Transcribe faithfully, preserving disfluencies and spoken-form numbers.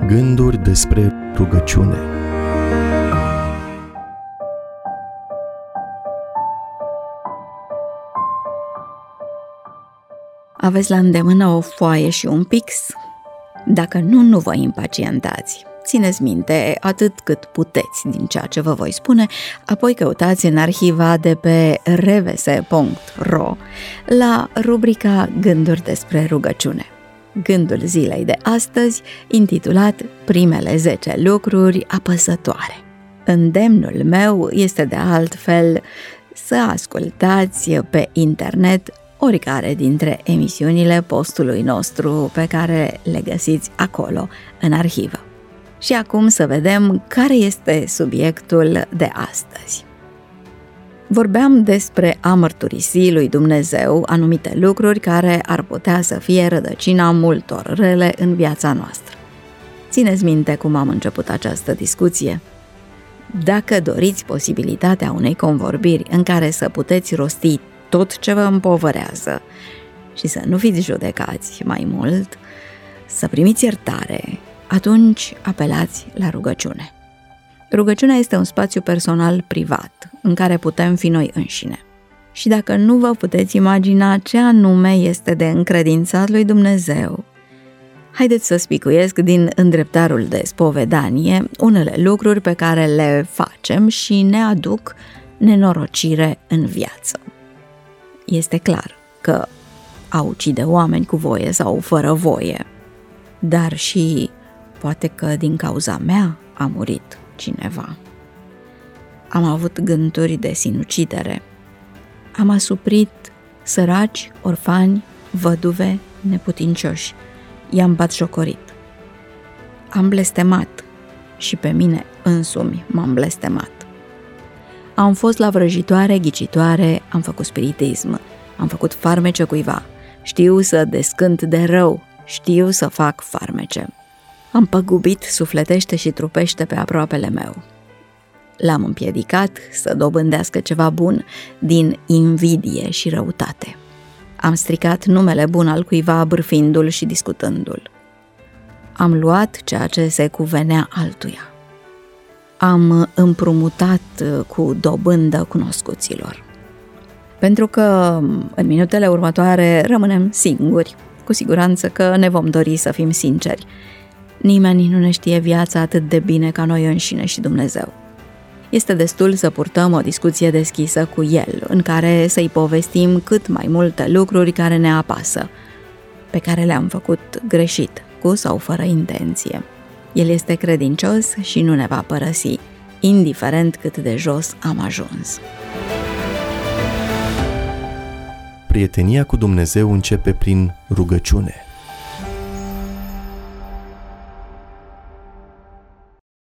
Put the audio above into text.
Gânduri despre rugăciune. Aveți la îndemână o foaie și un pix? Dacă nu, nu vă impacientați. Țineți minte atât cât puteți din ceea ce vă voi spune, apoi căutați în arhiva de pe revese punct ro la rubrica Gânduri despre rugăciune. Gândul zilei de astăzi, intitulat Primele zece lucruri apăsătoare. Îndemnul meu este de altfel să ascultați pe internet oricare dintre emisiunile postului nostru pe care le găsiți acolo în arhivă. Și acum să vedem care este subiectul de astăzi. Vorbeam despre a mărturisi lui Dumnezeu anumite lucruri care ar putea să fie rădăcina multor rele în viața noastră. Țineți minte cum am început această discuție? Dacă doriți posibilitatea unei convorbiri în care să puteți rosti tot ce vă împovărează și să nu fiți judecați mai mult, să primiți iertare, atunci apelați la rugăciune. Rugăciunea este un spațiu personal privat, în care putem fi noi înșine. Și dacă nu vă puteți imagina ce anume este de încredințat lui Dumnezeu, haideți să spicuiesc din îndreptarul de spovedanie unele lucruri pe care le facem și ne aduc nenorocire în viață. Este clar că a ucide oameni cu voie sau fără voie, dar și poate că din cauza mea a murit cineva. Am avut gânduri de sinucidere. Am asuprit săraci, orfani, văduve, neputincioși. I-am batjocorit. Am blestemat și pe mine însumi m-am blestemat. Am fost la vrăjitoare, ghicitoare, am făcut spiritism, am făcut farmece cuiva. Știu să descânt de rău, știu să fac farmece. Am păgubit sufletește și trupește pe aproapele meu. L-am împiedicat să dobândească ceva bun din invidie și răutate. Am stricat numele bun al cuiva bârfindu-l și discutându-l. Am luat ceea ce se cuvenea altuia. Am împrumutat cu dobândă cunoscuților. Pentru că în minutele următoare rămânem singuri, cu siguranță că ne vom dori să fim sinceri. Nimeni nu ne știe viața atât de bine ca noi înșine și Dumnezeu. Este destul să purtăm o discuție deschisă cu El, în care să-i povestim cât mai multe lucruri care ne apasă, pe care le-am făcut greșit, cu sau fără intenție. El este credincios și nu ne va părăsi, indiferent cât de jos am ajuns. Prietenia cu Dumnezeu începe prin rugăciune.